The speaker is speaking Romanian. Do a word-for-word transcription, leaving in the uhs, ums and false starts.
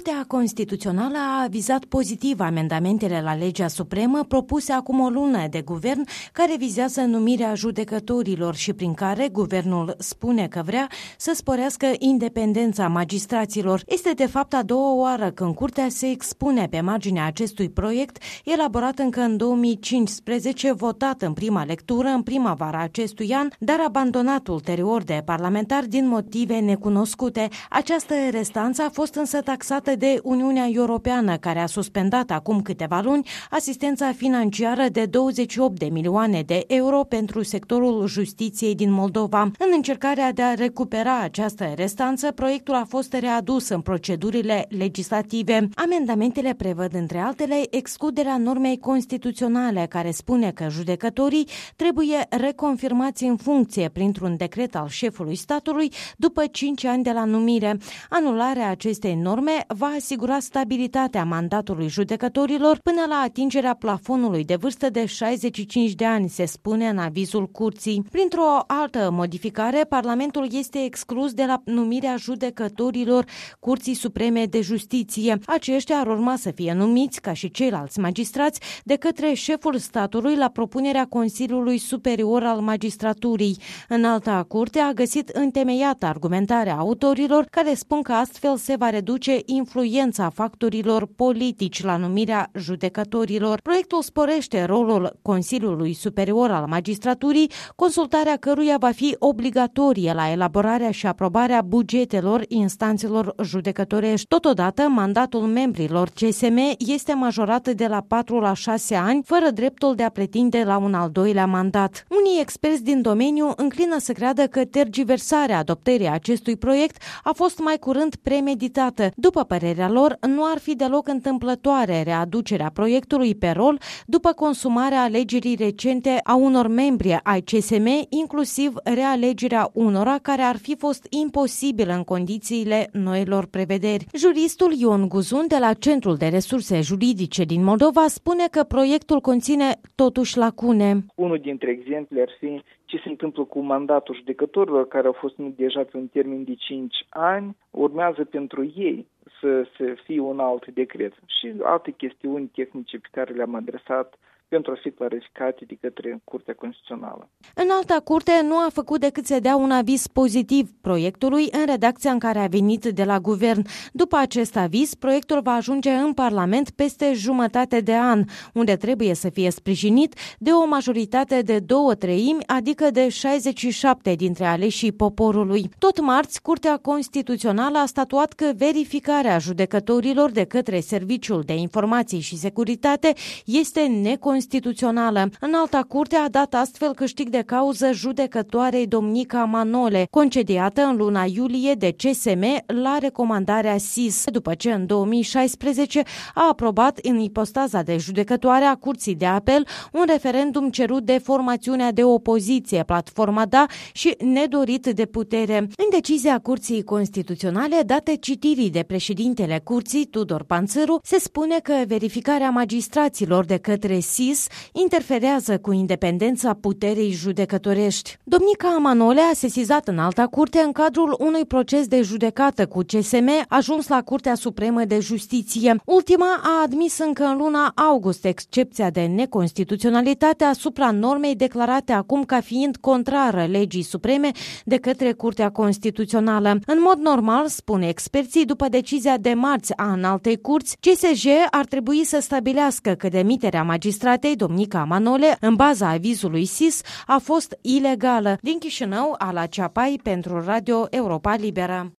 Curtea Constituțională a avizat pozitiv amendamentele la legea supremă propuse acum o lună de guvern, care vizează numirea judecătorilor și prin care guvernul spune că vrea să sporească independența magistraților. Este de fapt a doua oară când Curtea se expune pe marginea acestui proiect, elaborat încă în două mii cincisprezece, votat în prima lectură în primăvara acestui an, dar abandonat ulterior de parlamentari din motive necunoscute. Această restanță a fost însă taxată de Uniunea Europeană, care a suspendat acum câteva luni asistența financiară de douăzeci și opt de milioane de euro pentru sectorul justiției din Moldova. În încercarea de a recupera această restanță, proiectul a fost readus în procedurile legislative. Amendamentele prevăd, între altele, excluderea normei constituționale care spune că judecătorii trebuie reconfirmați în funcție printr-un decret al șefului statului după cinci ani de la numire. Anularea acestei norme va asigura stabilitatea mandatului judecătorilor până la atingerea plafonului de vârstă de șaizeci și cinci de ani, se spune în avizul Curții. Printr-o altă modificare, Parlamentul este exclus de la numirea judecătorilor Curții Supreme de Justiție. Aceștia ar urma să fie numiți, ca și ceilalți magistrați, de către șeful statului la propunerea Consiliului Superior al Magistraturii. Înalta Curte a găsit întemeiată argumentarea autorilor, care spun că astfel se va reduce influența factorilor politici la numirea judecătorilor. Proiectul sporește rolul Consiliului Superior al Magistraturii, consultarea căruia va fi obligatorie la elaborarea și aprobarea bugetelor instanțelor judecătorești. Totodată, mandatul membrilor C S M este majorat de la patru la șase ani, fără dreptul de a pretinde la un al doilea mandat. Unii experți din domeniu înclină să creadă că tergiversarea adoptării acestui proiect a fost mai curând premeditată. După părerea lor, nu ar fi deloc întâmplătoare readucerea proiectului pe rol după consumarea alegerii recente a unor membri ai C S M, inclusiv realegerea unora care ar fi fost imposibilă în condițiile noilor prevederi. Juristul Ion Guzun de la Centrul de Resurse Juridice din Moldova spune că proiectul conține totuși lacune. Unul dintre exemple ar fi ce se întâmplă cu mandatul judecătorilor care au fost numiți deja pe un termen de cinci ani, urmează pentru ei să, să fie un alt decret și alte chestiuni tehnice pe care le-am adresat pentru a fi clarificate de către Curtea Constituțională. Înalta Curte nu a făcut decât să dea un aviz pozitiv proiectului în redacția în care a venit de la guvern. După acest aviz, proiectul va ajunge în Parlament peste jumătate de an, unde trebuie să fie sprijinit de o majoritate de două treimi, adică de șaizeci și șapte dintre aleșii poporului. Tot marți, Curtea Constituțională a statuat că verificarea judecătorilor de către Serviciul de Informații și Securitate este neconstituțională. Constituțională. Înalta Curte a dat astfel câștig de cauză judecătoarei Domnica Manole, concediată în luna iulie de C S M la recomandarea S I S, după ce în două mii șaisprezece a aprobat în ipostaza de judecătoare a Curții de Apel un referendum cerut de formațiunea de opoziție, Platforma Da, și nedorit de putere. În decizia Curții Constituționale, date citirii de președintele Curții, Tudor Panțăru, se spune că verificarea magistraților de către S I S interferează cu independența puterii judecătorești. Domnica Manole a sesizat Înalta Curte în cadrul unui proces de judecată cu C S M ajuns la Curtea Supremă de Justiție. Ultima a admis încă în luna august excepția de neconstituționalitate asupra normei declarate acum ca fiind contrară legii supreme de către Curtea Constituțională. În mod normal, spune experții, după decizia de marți a Înaltei Curți, C S J ar trebui să stabilească că demiterea magistratei Domnica Manole, în baza avizului S I S, a fost ilegală. Din Chișinău, Ala Ceapai pentru Radio Europa Liberă.